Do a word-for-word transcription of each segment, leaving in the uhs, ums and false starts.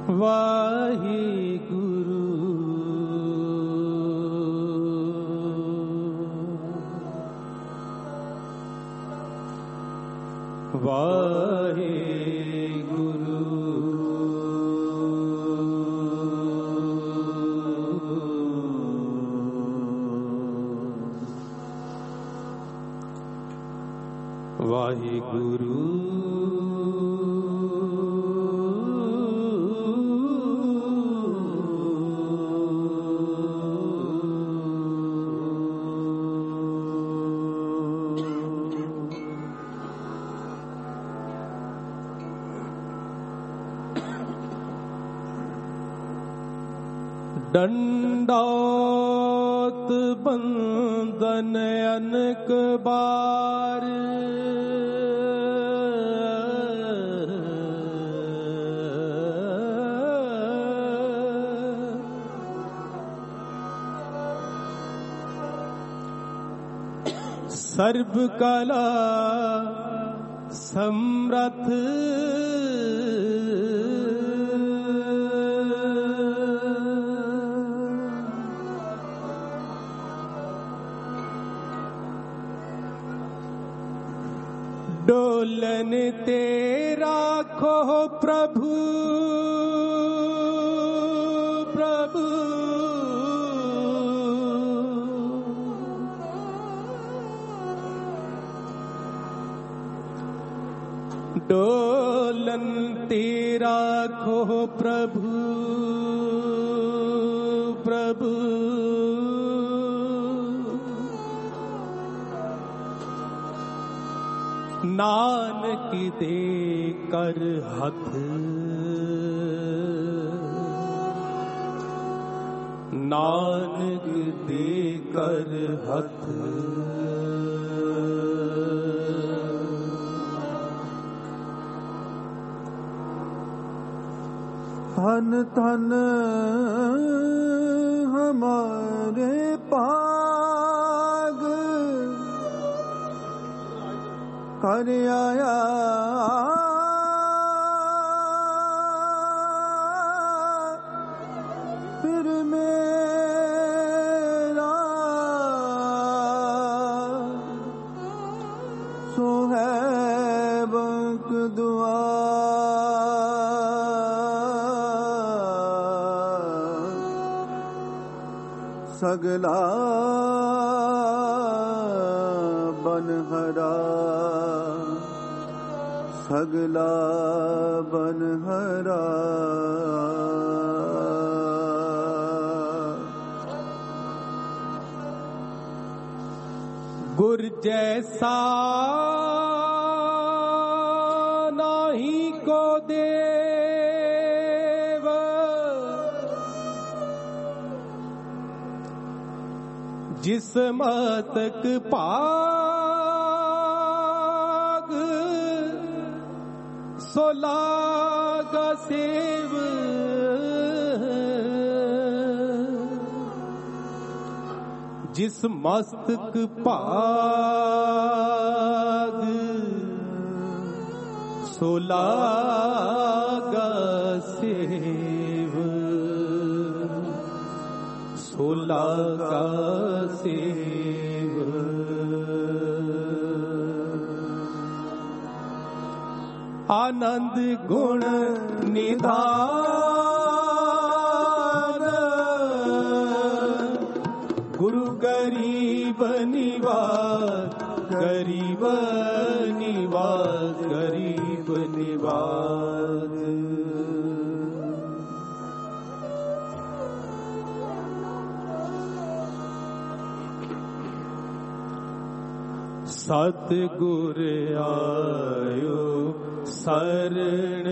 वाहिगुरु वाहिगुरु वाहिगुरु दंडौत बंदन अनक बार सर्व कला समर्थ डोलन तेरा खो प्रभु प्रभु डोलन तेरा खो प्रभु प्रभु नानक दे कर हथ नानक दे कर हथ धन धन हमारे पाग कर आया फिर मेरा सो है बंक दुआ सगला बनहरा सगला बनहरा गुर जैसा नाही को देव जिस मतक पाग सोलागा सेव जिस मस्तक पाग सोलागा सेव सोलागा सेव आनंद गुण निधान गुरु गरीब निवास गरीब निवास गरीब निवास सतगुर आयो शरण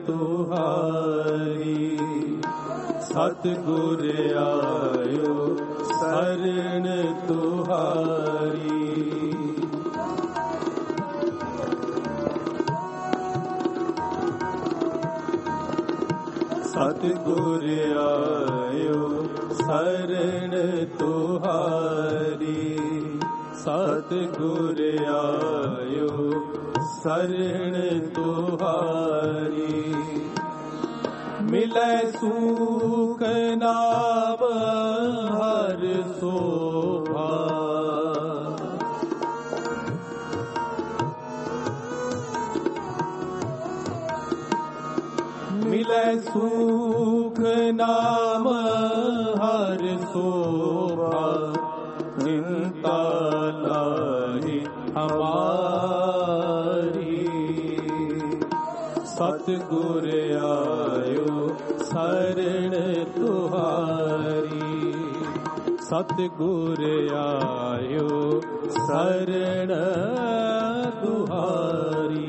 तुहारी सतगुर आयो शरण तुहारी सतगुर आयो शरण तुहारी सतगुर आयो शरण तुहारी मिलै सुख नाम हर शोभा। मिलै सुख नाम हर शोभा। चिंता लाही हमारी। सतगुर आयो शरण तुहारी। सतगुर आयो शरण तुहारी।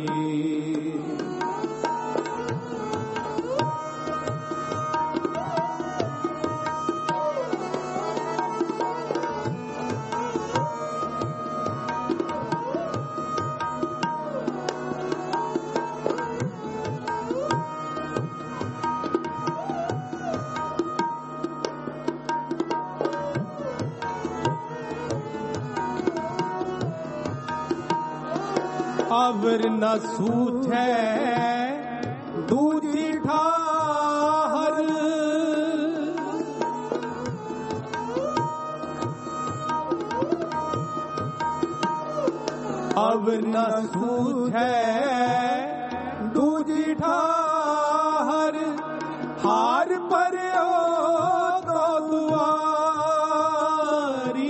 अवर न सूझै दूजी ठाहर। अवर न सूझै दूजी ठाहर। हार पर्यो तो दुआरी।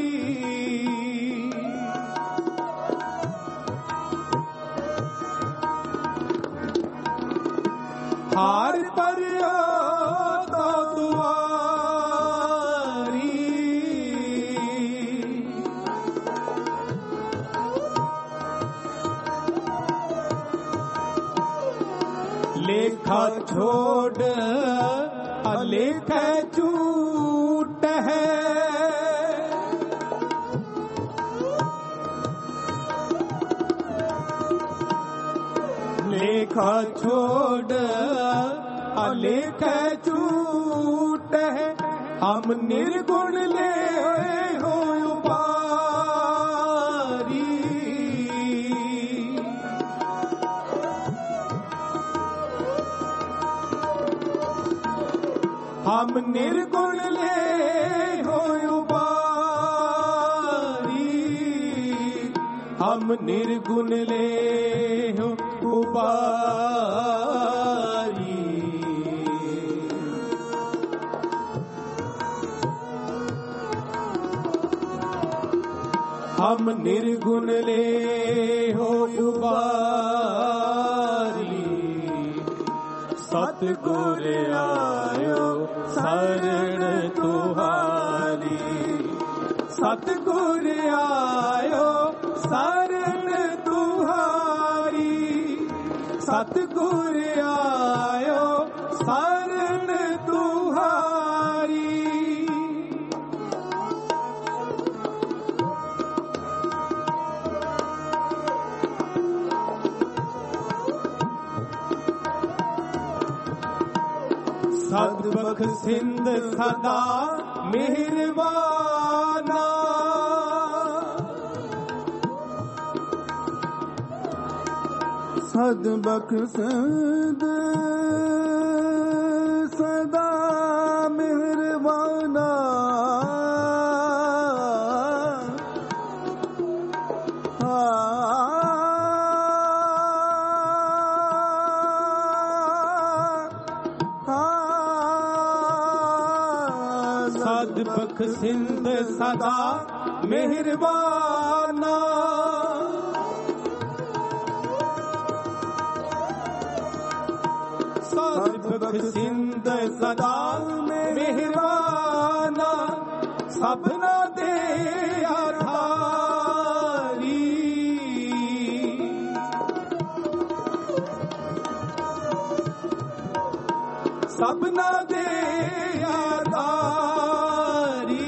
हार पर्यो तो दुआरी। लेखा छोड़ अलेख झूठ है। लेखा छोड़ अलेख झूठ है। हम निर्गुण ले हो उपारी। हम निर्गुण ले हो उपारी। हम निर्गुण ले हो उपारी। हम निर्गुण ले हो उबारी। सतगुर आयो शरण तुहारी। सतगुर आयो शरण तुहारी। सतगुर आयो शरण तुहारी। सदबख सिंध सदा मेहरबाना। सदबख सिंध सदा मेहरबाना। सदबख सिंध सदा मेहरबाना। सदबख सिंध सदा मेहरबाना। सबना दे आधारी। सबना दे आधारी।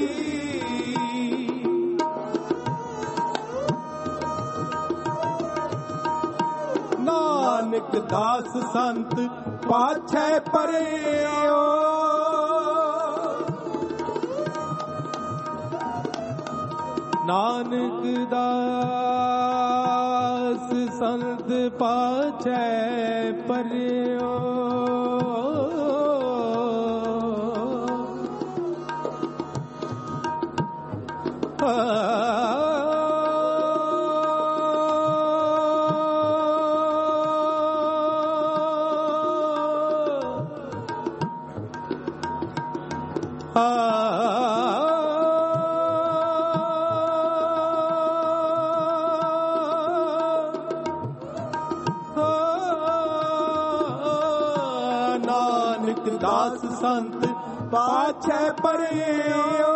नानक दास संत पाछे परेओ। नानक दास संत पाछे परेओ। नानक दास संत पाछे परियो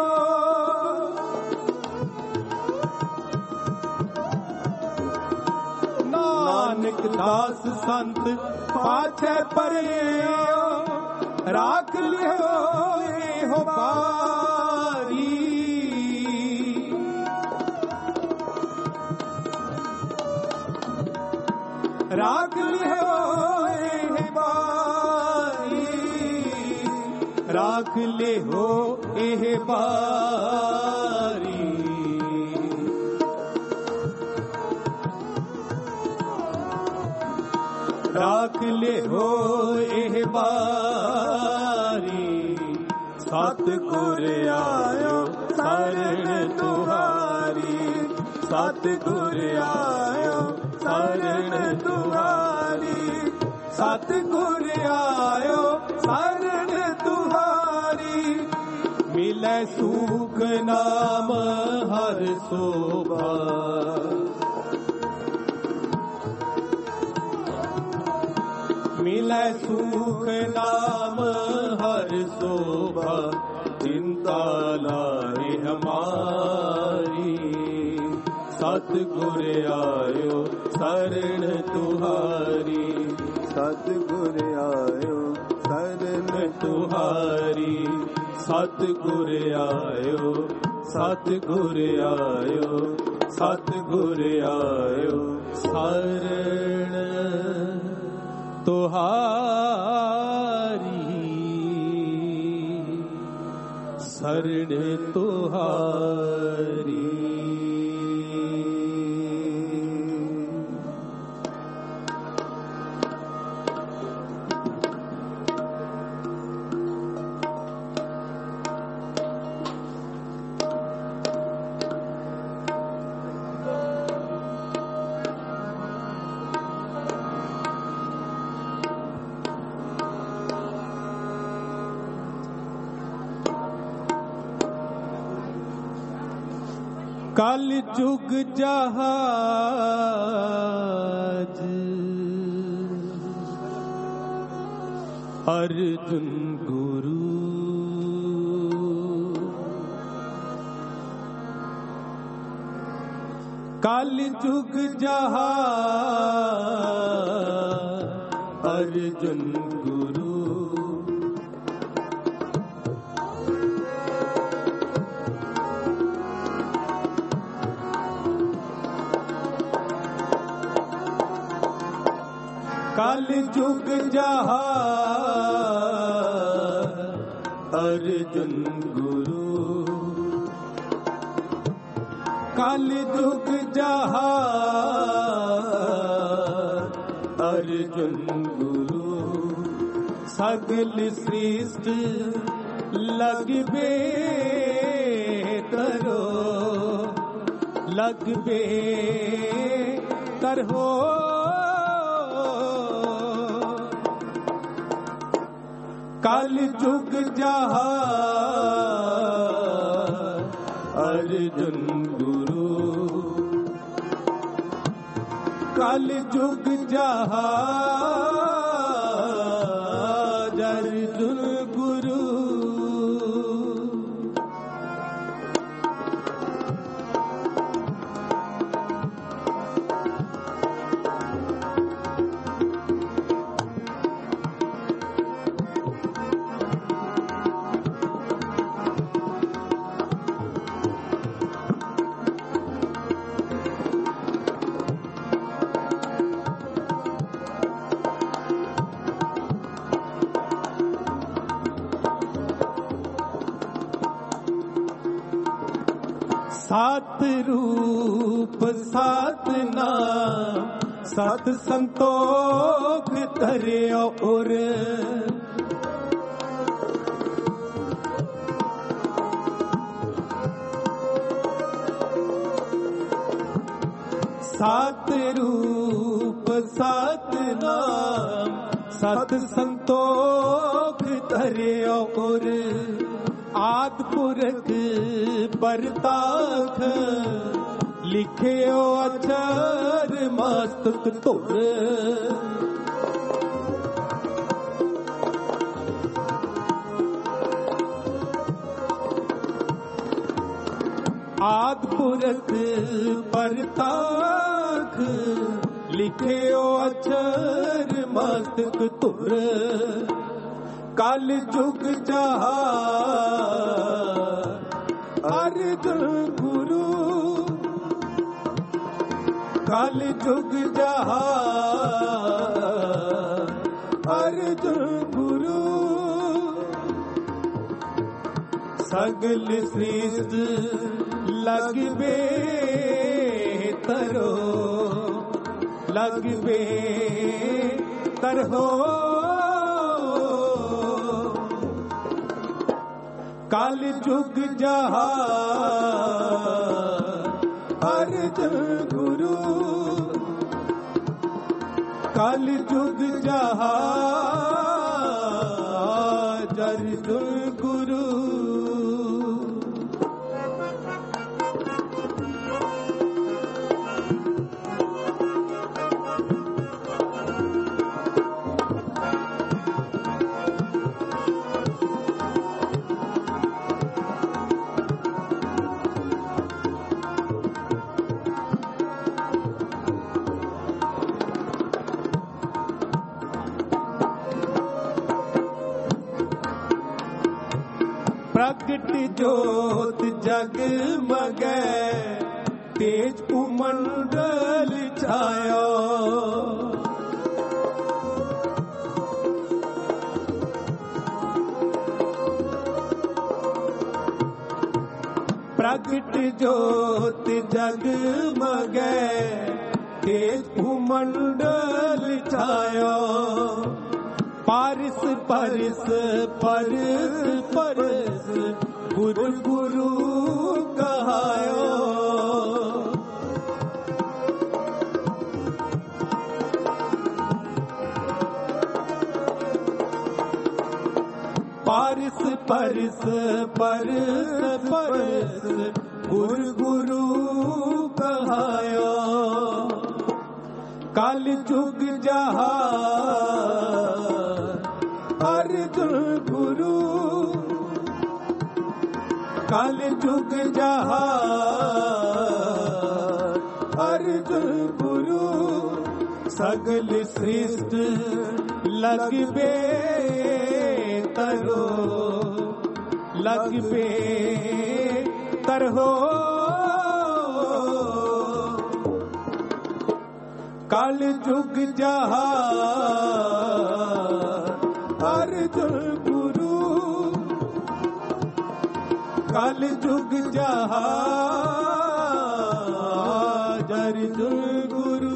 नानक दास संत पाछे परियो राख लियो हो बारी राख लियो हे बारी राख ले हो एह बारी राख ले हो एह बारी सतगुर आयो शरण तुहारी सतगुर आयो शरण तुहारी सतगुर आयो शरण तुहारी मिले सुख नाम हर शोभा मिले सुख नाम हर शोभा चिंता लाए हमारी सतगुर आयो शरण तुहारी सतगुर आयो शरण तुहारी सतगुर आयो सतगुर आयो सतगुर आयो शरण तुहारी शरण तुहारी कल जुग जहाज अर्जुन गुरु कल जुग जहाज अर्जुन गुरु कल जुग जहाज अर्जुन गुरु कल जुग जहाज अर्जुन गुरु सगल श्रेष्ठ लगबे करो लगबे करहो कल जुग जहाज अर्जुन गुरु कल जुग जहाज अर्जुन गुरु सात रूप सात नाम सत संतोख धरियो उर सात रूप सात नाम सत संतोख धरियो और आद पुरख परताख लिखियो अक्षर मस्तक धुर आद पुरख परताख लिखियो अक्षर मस्तक धुर कल जुग जहा अर्जुन गुरु कल जुग जहा अर्जुन गुरु सगल श्रेष्ठ लगबे तरो लगबे तरहो कल जुग जहा अर्जुन गुरु कल जुग जहा अर्जुन गुरु प्रगट जोत जगमगै तेज कुमंडल छायो प्रगट जोत जगमगै तेज कुमंडल छायो पारिस परिस परिस परिस गुरु गुरु कहायो पारिस परिस परिस परिस गुरु गुरु कहायो कल जुग जहा अर्जुन गुरु कल जुग जहा अर्जुन गुरु सगल श्रेष्ठ लगबे तरो लगबे तरहो कल जुग जहा अर्जुन गुरु कल जुग जहा अर्जुन गुरु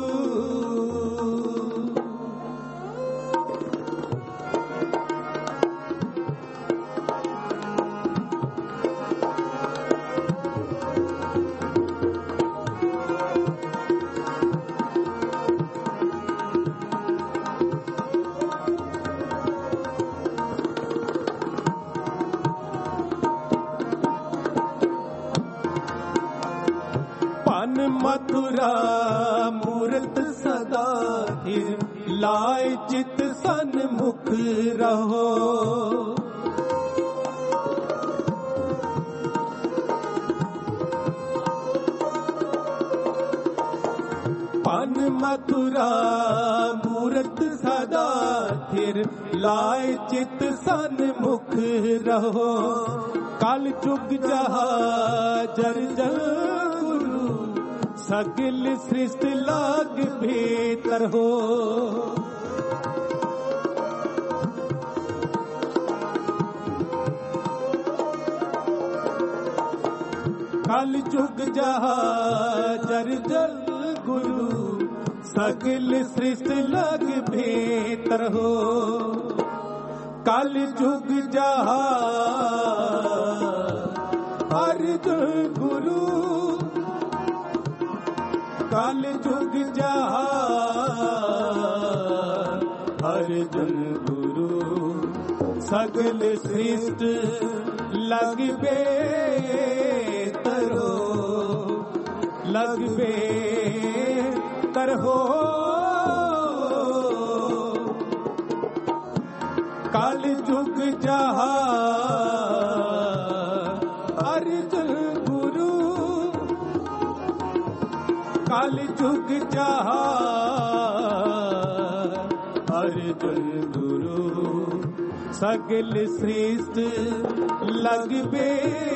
मथुरा मूरत सदा स्थिर लाए चित सन्मुख रहो पन मथुरा मूरत सदा स्थिर लाए चित सन्मुख रहो कल जुग जहा जर जल सगल सृष्टि लाग भीतर हो कल जुग जहा जर जल गुरु सगल सृष्टि लाग भीतर हो कल जुग जहा अर्जुन गुरु कल जुग जहान अर्जुन गुरु सगल सृष्ट लगबे तरो लगबे तरहो कल जुग जहान अर्जुन गुरु कल जुग जहान अर्जुन गुरु सगल श्रेष्ठ लगबे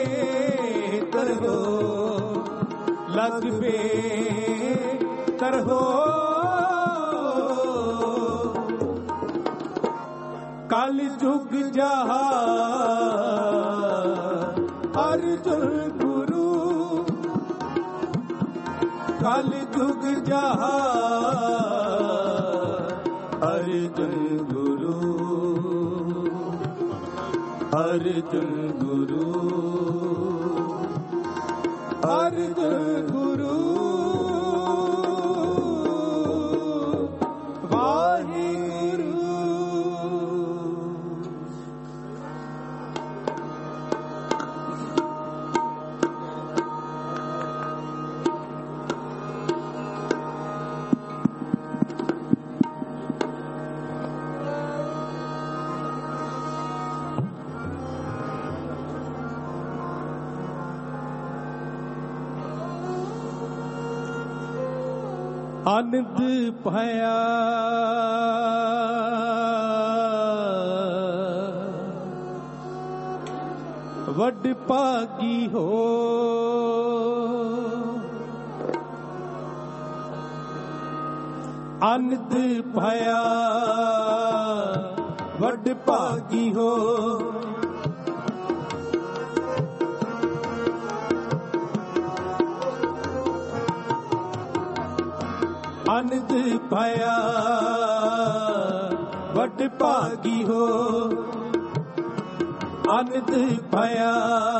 तरहो लगबे तरहो कल जुग जहान अर्जुन गुरु कल जुग जहान अर्जुन गुरु अर्जुन गुरु अर्जुन गुरु वाहिगुरु। आनंद भया वड भागी हो आनंद भया वड भागी हो आनंद भया वड भागी हो आनंद भया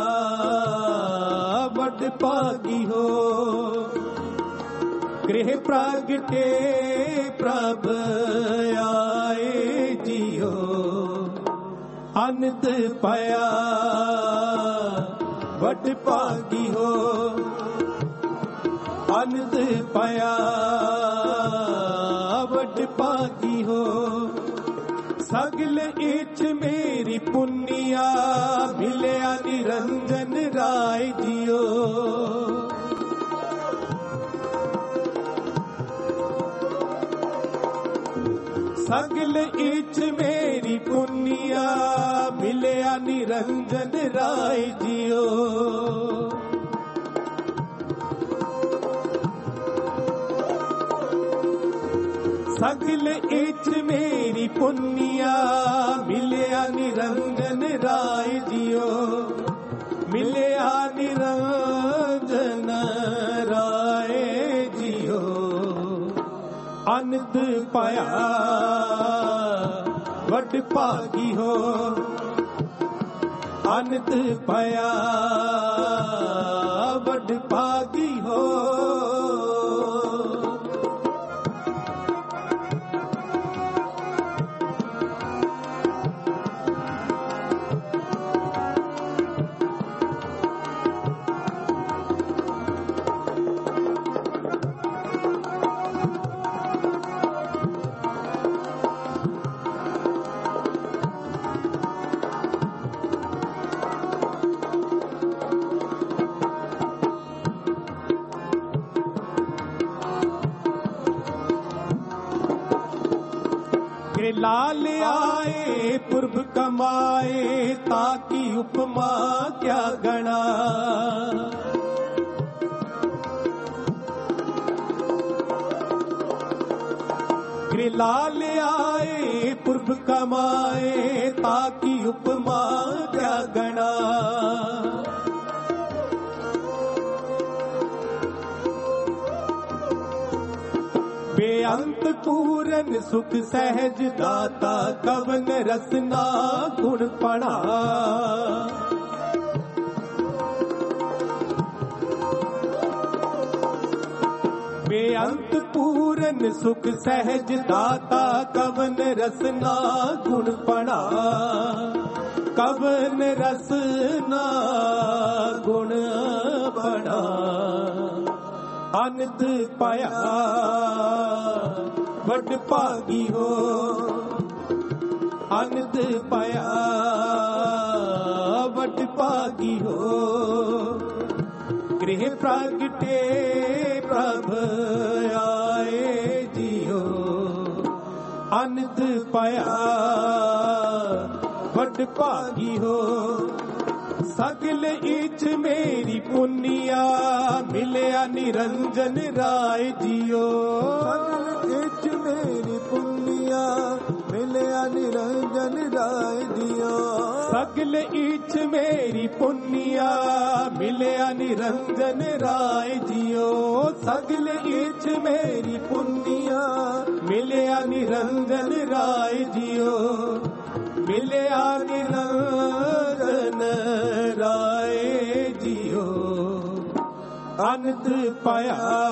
वड भागी हो गृह प्रागटे प्रभ आए जियो आनंद भया वड भागी हो आनंद पाया वड भागी हो सगल इच मेरी पुनिया मिलिया निरंजन राय जियो सगल इच मेरी पुनिया मिलिया निरंजन राय जियो सगल इच मेरी पुनिया मिलिया निरंजन राय जियो मिलिया निरंजन राय जियो आनंद पाया वड भागी हो आनंद पाया वड भागी हो लाल आए पूर्व कमाए ताकि उपमा क्या गणा लाल आए पूर्व कमाए ताकि उपमा क्या गणा बेअंत पूरन सुख सहज दाता कवन रसना गुण पढ़ा बेअंत पूरन सुख सहज दाता कवन रसना गुण पड़ा कवन रसना गुण पड़ा अनंत पाया वड भागी हो अनंत पाया वड भागी हो गृह प्रगटे प्रभ आए जियो अनंत पाया वड भागी हो सगल इच मेरी पुनिया मिलिया निरंजन राय जियो सगल इच मेरी पुनिया मिलिया निरंजन राय जियो सगल इच मेरी पुनिया मिलिया निरंजन राय जियो सगल इच मेरी पुनिया मिलिया निरंजन राय जियो मिलिया निरंजन राय जियो अनंत पाया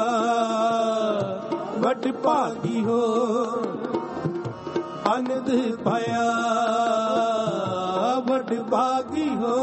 वड भागी हो अनंत पाया वड भागी हो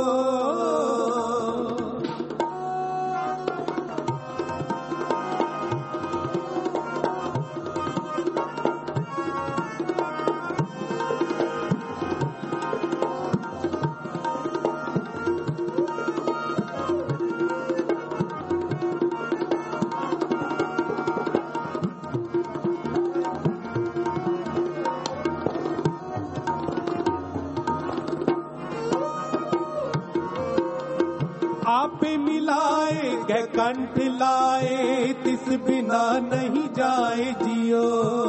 आप मिलाए गए कंठ लाए तिस बिना नहीं जाए जियो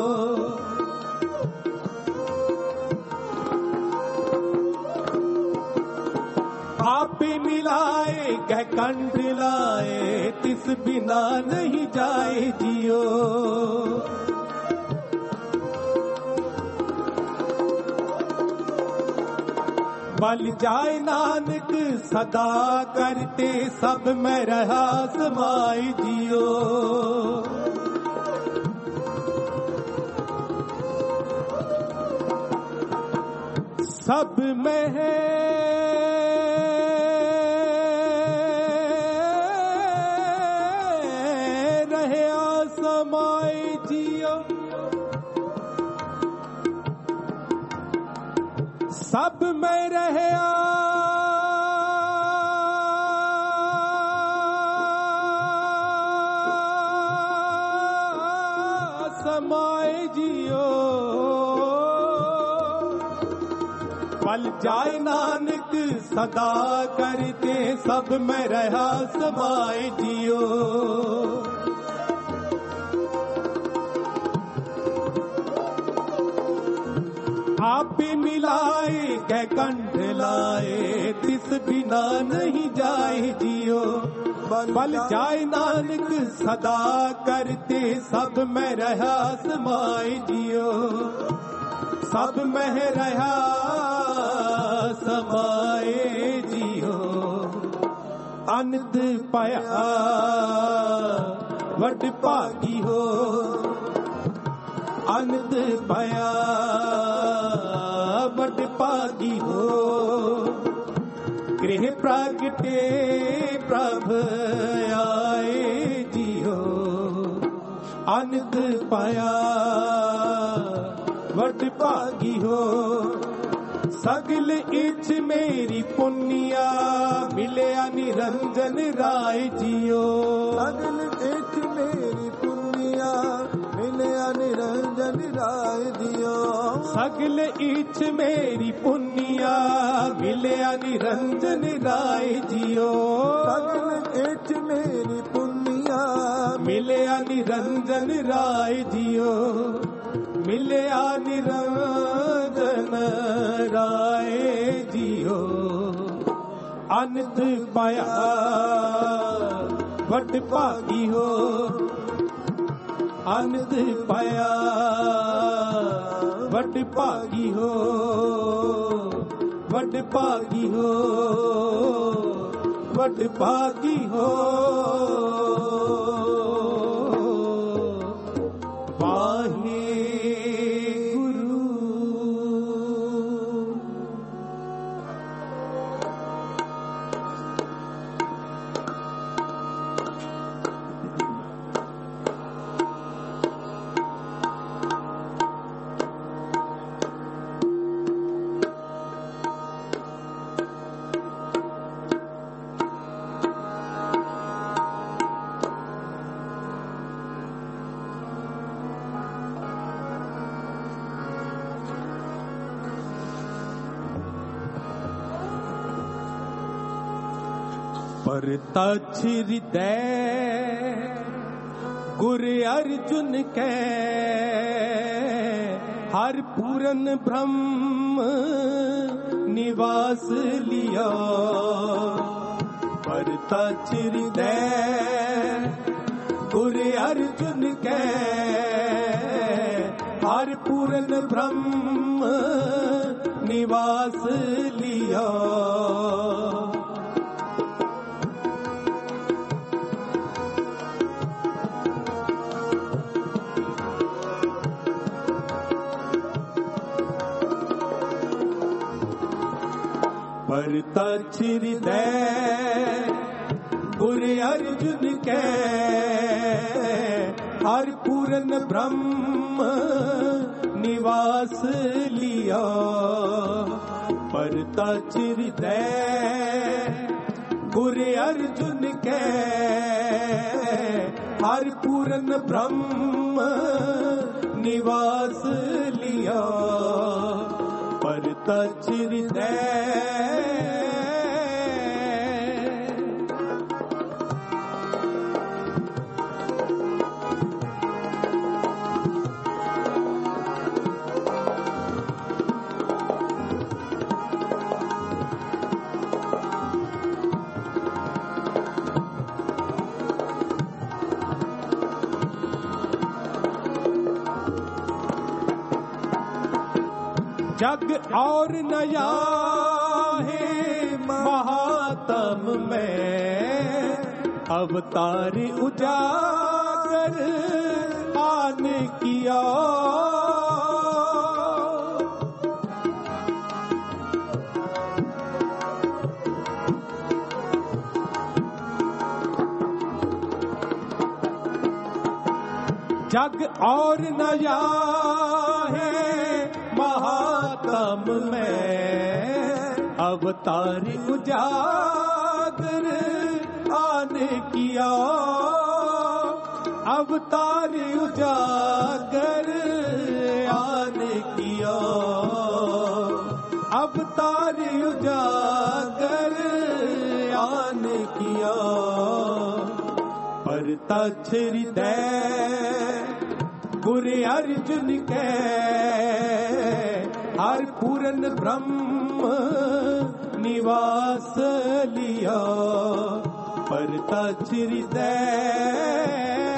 आप मिलाए गए कंठ लाए तिस बिना नहीं जाए जियो बल जाए नानक सदा करते सब में रहा समाए जियो सब में है रहे समाए जियो सब में रहे समाए जियो पल जाए नानक सदा करते सब में रहा समाए जियो आप मिलाए कै कंठ लाए तिस बिना नहीं जाए जियो बल जाए नानक सदा करते सब में रहा समाए जियो सब में रहा समाए जियो अनंत पाया वड भागी हो अनंत पाया वड भागी हो गृह प्रगटे प्रभ आए जियो अनंत पाया वड भागी हो सगल इच मेरी पुनिया मिलिया निरंजन राय जियो सगल इच मेरी पुनिया मिलिया निरंजन राय जियो सगल इच मेरी पुनिया मिलिया निरंजन राय जियो सगल इच मेरी पुनिया मिलिया निरंजन राय जियो मिलिया निरंजन राय जियो अनंत पाया वड भागी हो अनंत पाया वड भागी हो वड भागी हो वड भागी हो पर तछ हृदय गुर अर्जुन के हर पूरन ब्रह्म निवास लिया। पर तछ हृदय गुर अर्जुन के हर पूरन ब्रह्म निवास लिया। पर तछ हृदय गुर अर्जुन के हर पूरन ब्रह्म निवास लिया। पर तछ हृदय गुर अर्जुन के हर पूरन ब्रह्म निवास लिया। पर तछ हृदय जग और नया है महात्म में अवतार उजागर आन किया। जग और नया है महात्म में अवतार उजागर आन किया। अवतार उजागर आन किया। अवतार उजागर आन किया। पर तछ हृदय गुर अर्जुन के हर पूरन ब्रह्म निवास लिया। पर तछ हृदय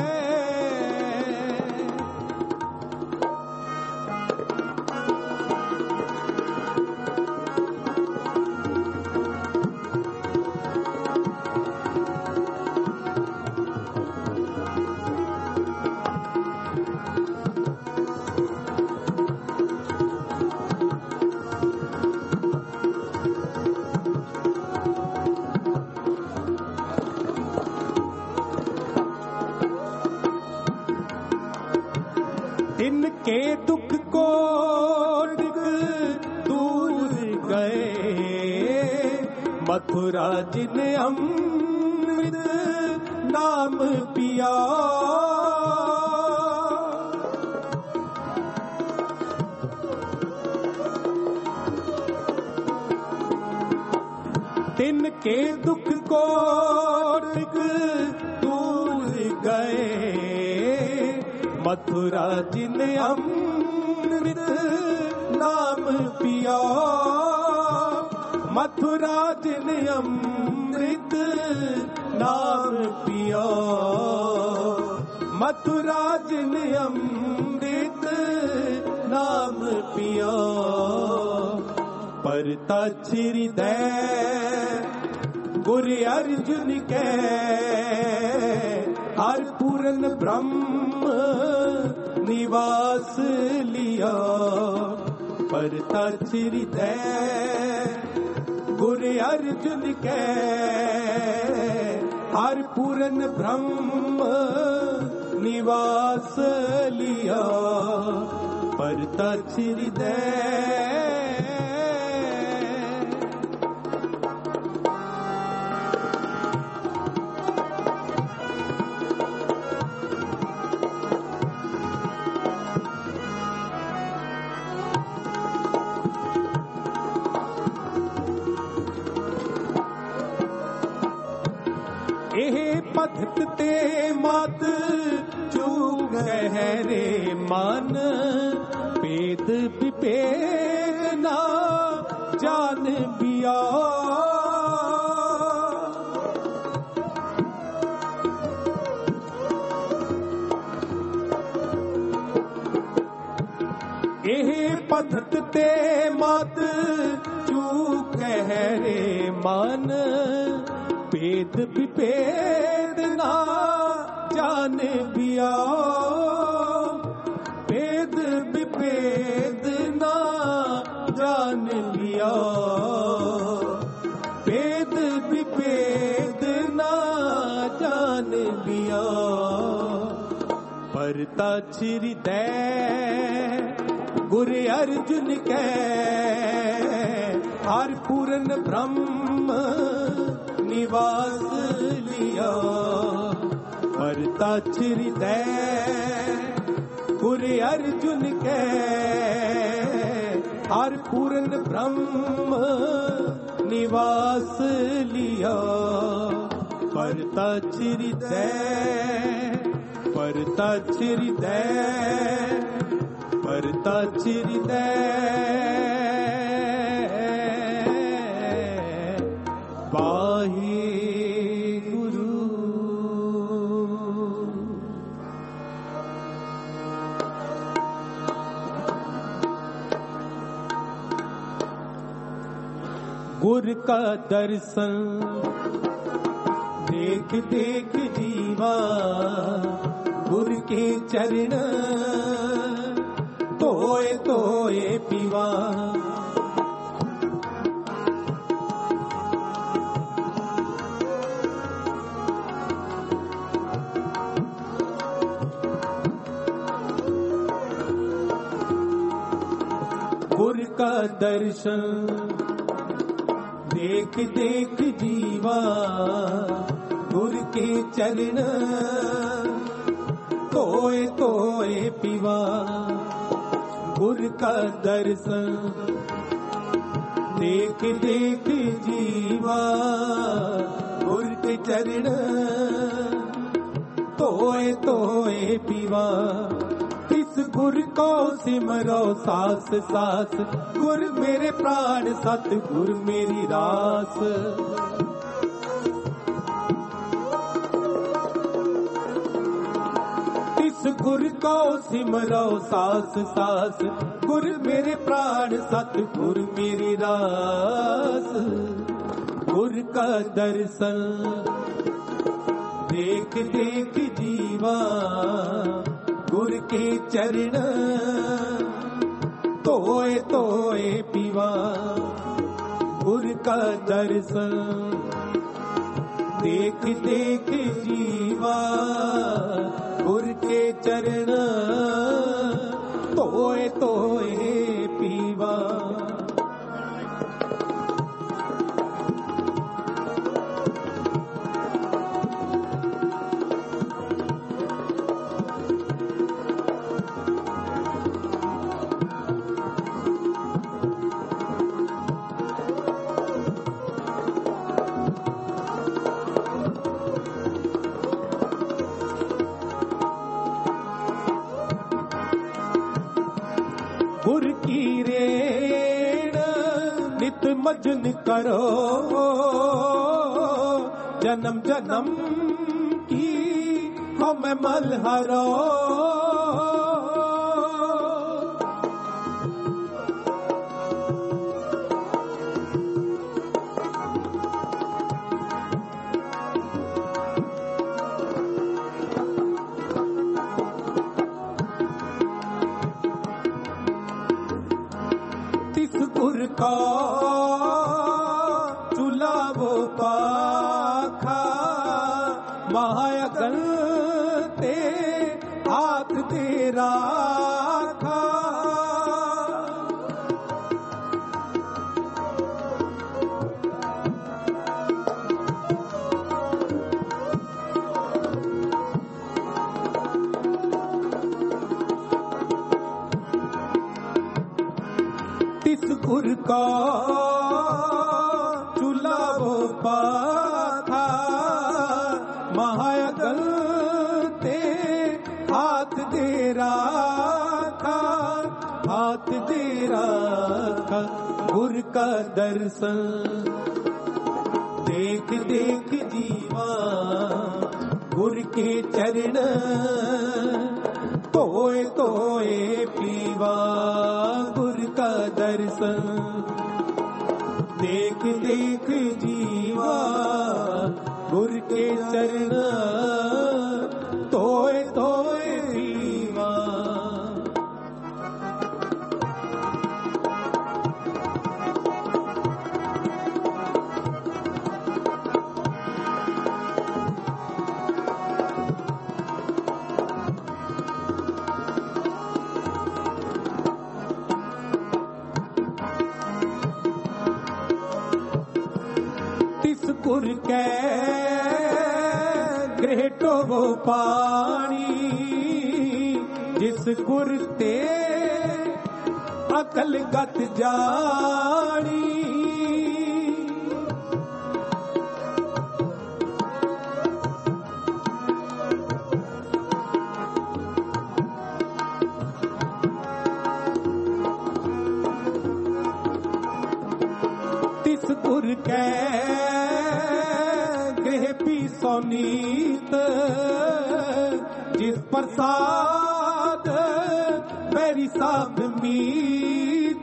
इनके दुख को दूर गए मथुरा जिन अमृत नाम पिया। तिनके दुख को दूर गए मथुरा जिन अमृत नाम पिया। मथुरा जिन अमृत नाम पिया। मथुरा जिन अमृत नाम पिया। पर तछ हृदय गुर अर्जुन के हर पूरन ब्रह्म निवास लिया। पर तछ हृदय गुर अर्जुन के हर पूरन ब्रह्म निवास लिया। पर तछ हृदय मत चूक गहरे मन, भेद विभेद ना जान बिया। एह पद्धत ते मत चूक गहरे मन, भेद विभेद ना जान बिया। भेद विभेद ना जान लिया, भेद विभेद ना जान लिया। परता हृदय गुरु अर्जुन कै, हर पूर्ण ब्रह्म निवास लिया। परता हृदय गुरु अर्जुन कै, हर पूर्ण ब्रह्म निवास लिया। परता हृदय परता हृदय परता हृदय वाहे गुरु। गुर का दर्शन देख देख जीवा, गुर के चरण तोए तोए पीवा। गुर का दर्शन देख देख जीवा, गुर के चरण तोए तोए पीवा। गुर का दर्शन देख देख जीवा, गुर के चरण तोए तोए पीवा। इस गुर को सिमरो सास सास, गुर मेरे प्राण सत गुर मेरी रास। गुर को सिमरो सास सास, गुर मेरे प्राण सत गुर मेरी रास। गुर का दर्शन देख देख जीवा, गुर के चरण तोए तोए पीवा। गुर का दर्शन देख देख जीवा, गुर के चरण तोए तोए पीवा। गुर की रेण नित मजन करो, जन्म जन्म की हमें मलहरो। गुर का चुलावो पाखा, महायगन ते हाथ दे राखा। तिस गुर का चुलावो पाखा, महायगन राखा गुर का दर्शन। देख देख जीवा गुर के चरण, तोए तोए पीवा गुर का दर्शन। देख देख जीवा गुर के चरण, तोए तोए पीवा। गुर कै ग्रहेटो वो पानी, जिस गुर ते अकल गत जानी। तिस गुर कै सोनीत, जिस प्रसाद मेरी साध मीत।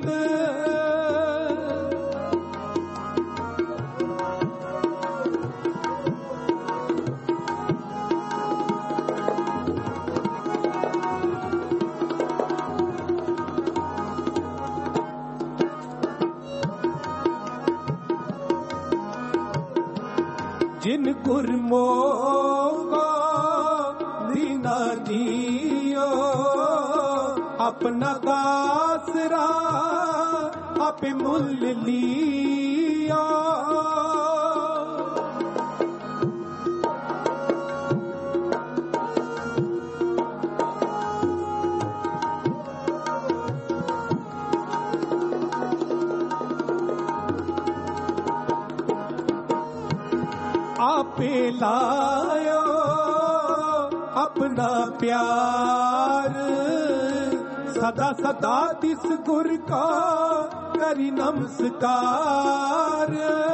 जिन गुरमों दीना दियो, अपना दासरा आपे मुल लिया। आपे लायो अपना प्यार, सदा सदा तिस गुर का करी नमस्कार।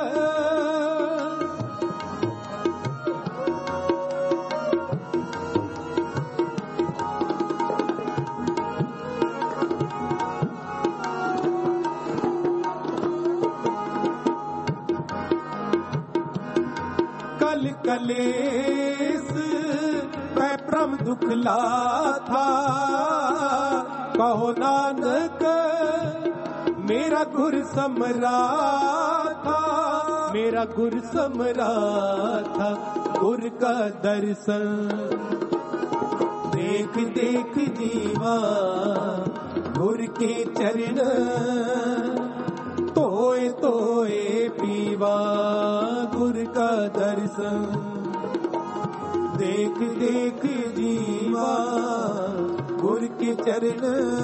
कल कलेस मैं प्रम दुखला था, कहो नानक मेरा गुर समरा था। मेरा गुर समरा था गुर का दर्शन। देख देख जीवा गुर के चरण, तोए तोए पीवा गुर का दर्शन। देख देख जीवा गुर के चरण,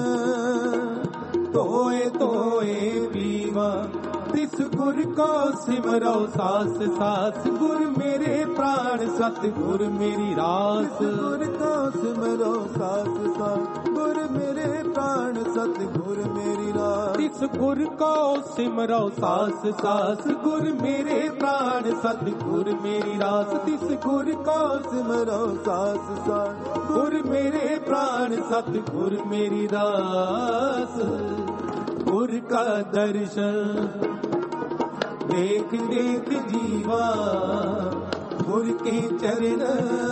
तोए तोए पीवा। तिस गुर को सिमरो सास सास, गुर मेरे प्राण सतगुर मेरी रास। गुर को सिमरो सास सास, गुर मेरे प्राण सतगुर मेरी रास। तिस गुर को सिमरो सास सास, गुर मेरे प्राण सतगुर मेरी रास। तिस गुर को सिमरो सास सास, गुर मेरे प्राण सतगुर मेरी रास। गुर का दर्शन देख देख जीवा गुर के चरण,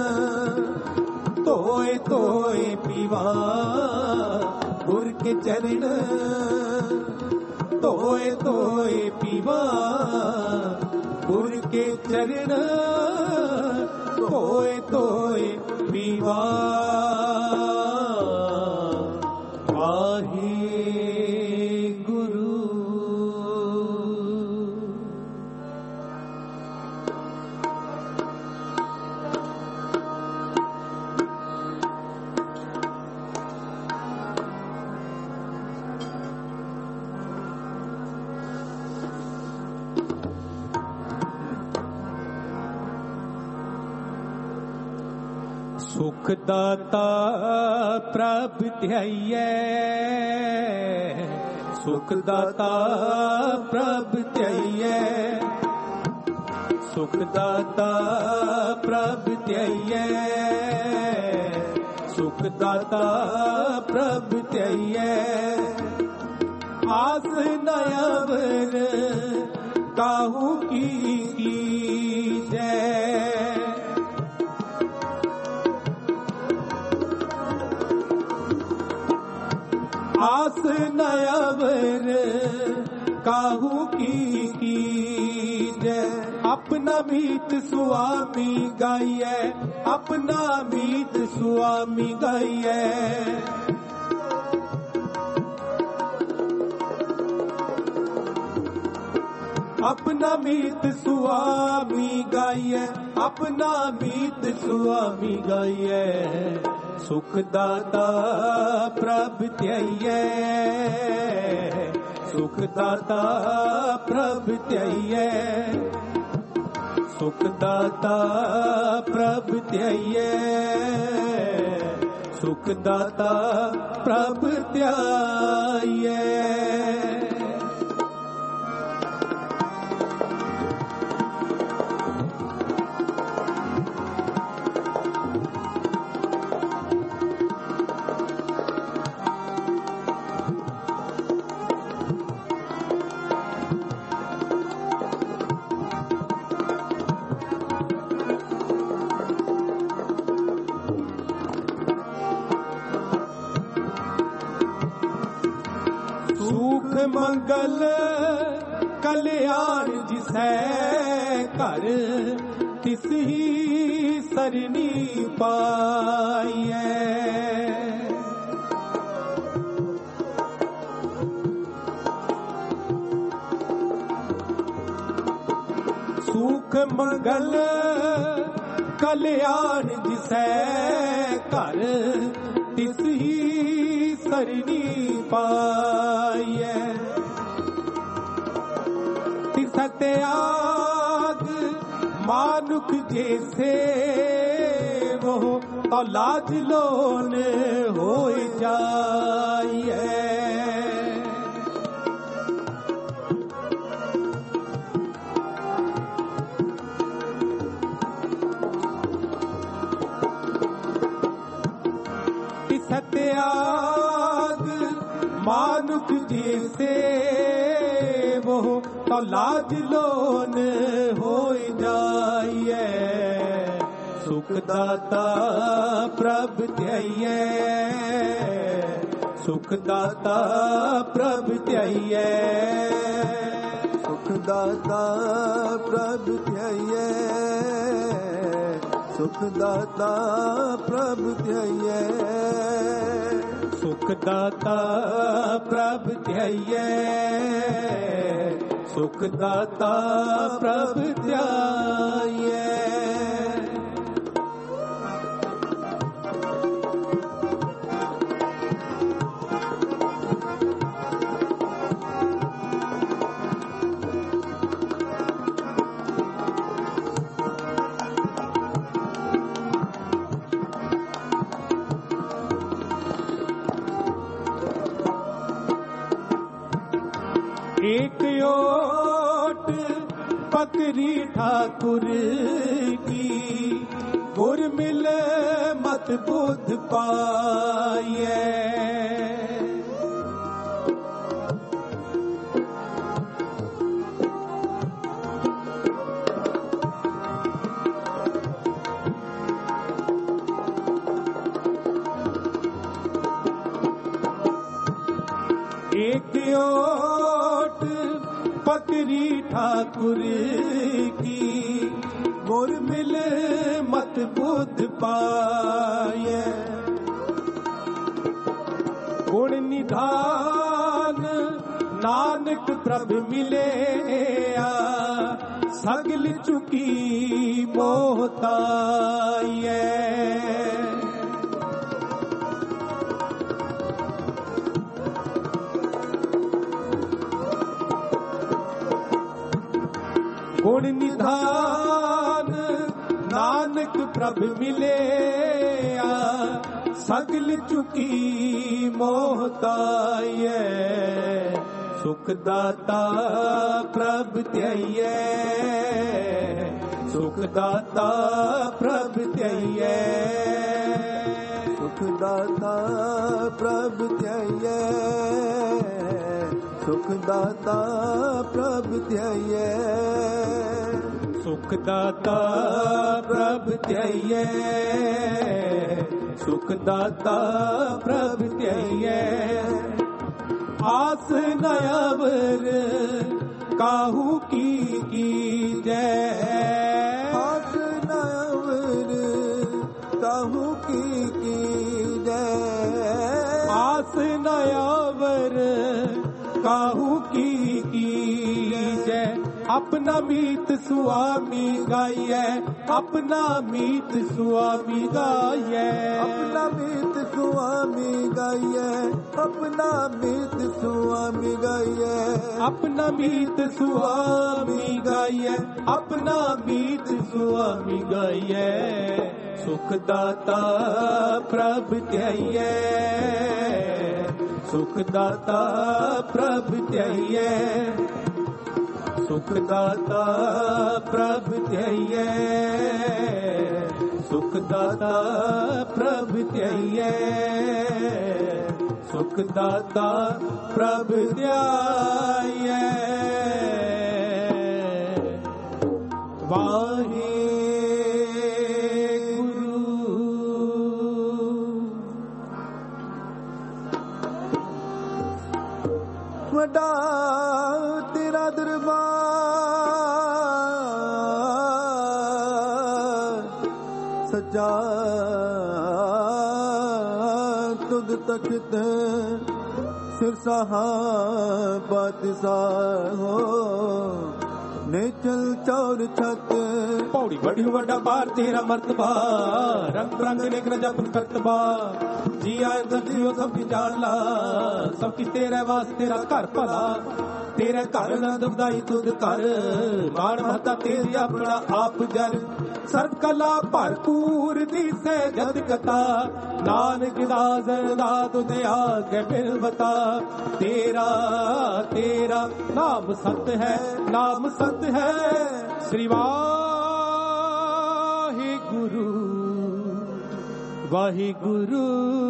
तोए तोए पीवा गुर के चरण। तोए तोए पीवा गुर के चरण, तोए तोए पीवा। वाहे गुरु। सुख दाता प्रभ ध्याइयै, सुख दाता प्रभ त्यइयै, सुख दाता प्रभ त्यइयै, सुख दाता प्रभ त्यइयै। आस न अवर काहू की कीजै, आस न अवर काहू की कीजै। अपना मीत सुआमी गाइयै, अपना मीत सुआमी गाइयै, अपना मीत सुआमी गाइयै, अपना मीत सुआमी गाइयै। सुख दाता प्रभ त्यइयै, सुख दाता प्रभ त्यइयै, सुख दाता प्रभ त्यइयै, सुख दाता प्रभ त्याइयै। मंगल कल्याण जिसै घर, तिस ही सरनी पाइयै। सुख मंगल कल्याण जिसै घर, तिस ही सरनी पाइयै। त्याग मानुख जैसे वो तो लाज लोन हो जाइए। त्याग मानुख जैसे वो तो लाज लोन हो जाइए। सुख दाता प्रभ त्यइयै, सुख दाता प्रभ त्यइयै, सुख दाता प्रभ त्यइयै, सुख दाता प्रभ त्यइयै, सुख दाता प्रभ त्यइयै, सुख दाता प्रभ त्याइयै। एक ओट पकड़ी ठाकुर की, गुर मिल मत बुध पाइयै। एक ओट पकड़ी ठाकुर की, गुर मिल मत बुध पाइयै। गुण निधान नानक प्रभ मिलिया, सगल चुकी मोहताइयै। गुण निधान नानक प्रभ मिलिया, सगल चुकी मोहताइयै। ਸੁਖ ਦਾਤਾ ਪ੍ਰਭ ਧਿਆਈਐ, ਸੁਖ ਦਾਤਾ ਪ੍ਰਭ ਧਿਆਈਐ, ਸੁਖ ਦਾਤਾ ਪ੍ਰਭ ਧਿਆਈਐ, ਸੁਖ ਦਾਤਾ ਪ੍ਰਭ ਧਿਆਈਐ, ਸੁਖ ਦਾਤਾ ਪ੍ਰਭ ਧਿਆਈਐ, ਸੁਖ ਦਾਤਾ ਪ੍ਰਭ ਧਿਆਈਐ। ਆਸ ਨ ਅਵਰ ਕਾਹੂ ਕੀ ਕੀਜੈ, ਆਸ ਨ ਅਵਰ ਕਾਹੂ ਕੀ ਕੀਜੈ, ਆਸ ਨ ਅਵਰ ਕਾਹੂ ਕੀ ਕੀਜੈ। अपना मीत सुआमी गाइए, अपना मीत सुआमी गाइए, अपना मीत सुआमी गाइए, अपना मीत सुआमी गाइए, अपना मीत सुआमी गाइए, अपना मीत सुआमी गाइए। सुख दाता प्रभ ध्याइए, सुख दाता प्रभ ध्याइए, सुख दाता प्रभ ध्याइए, सुख दाता प्रभ ध्याइए, सुख दाता प्रभ ध्याइए। वाहे वडा तेरा दरबार, सजा तुद तख्त सिरसा बादशाह हो, नेचल चौर छत पौड़ी बड़ी वड्डा पार तेरा मर्तबा, रंग रंग निकर जपन करतबा। जी आए दर्जियो सबकी जान ला, सबकी तेरे वास्ते तेरा घर भला, तेरे घर नंद बधाई तुद कर, मान महता तेरी अपना आप जर। सर्व कला भरपूर दिसे जद कथा, नानक दास दात तुझे आगे बिल बता। तेरा तेरा नाम सत है, नाम सत है, श्री वाहे गुरु वाहे गुरु।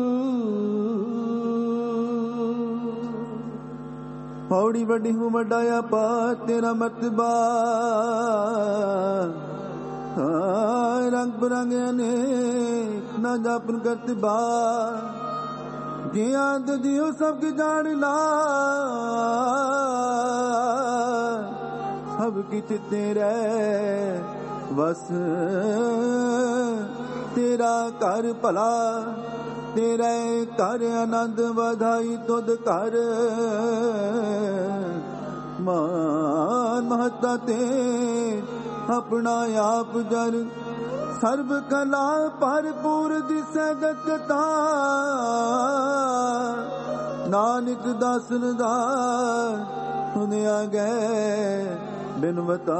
पौड़ी वड्डी हूँ वड्डाया पा तेरा मर्तबा, रंग बिरंग अनेक न जापन करतबा। जिया जियो सबकी जान ला, सब किछ तेरे बस, तेरा घर भला, तेरे घर आनंद बधाई तुद कर। मान महता ते अपना आप जर, सर्व कला भरपूर दिसै जगता। नानक दासन दा सुनिया गए बिनवता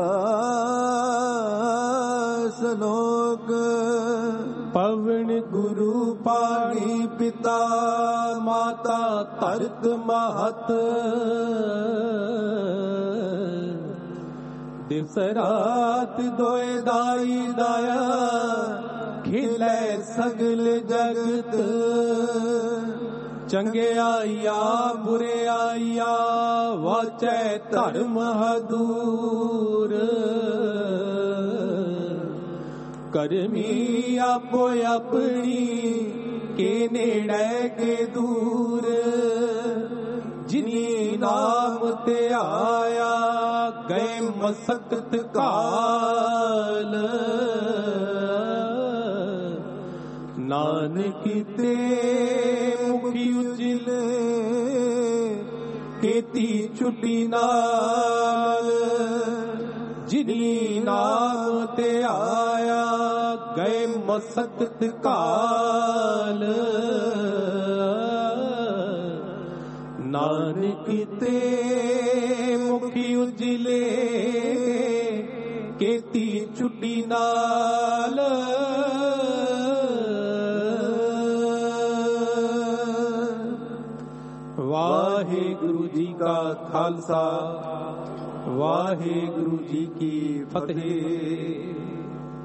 सलोक। पवन गुरु पानी पिता माता तरत महत, दिवस रात दोए दाई दाया, खिले सगल जगत। चंगे आइया बुरे आइया, वाचै धर्म हदूर। करमी आपो अपनी के नेड़े के दूर। जिनी नाम ते आया गए मसकत काल। नानक ते मुखी उजले केती छुटी नाल। जिनी नाम ते आया गए मसकत काल। नानक ते मुखी उजले केती छुटी नाल। वाहे ਵਾਹਿਗੁਰੂ ਜੀ ਕਾ ਖਾਲਸਾ, ਵਾਹਿਗੁਰੂ ਜੀ ਕੀ ਫਤਿਹ।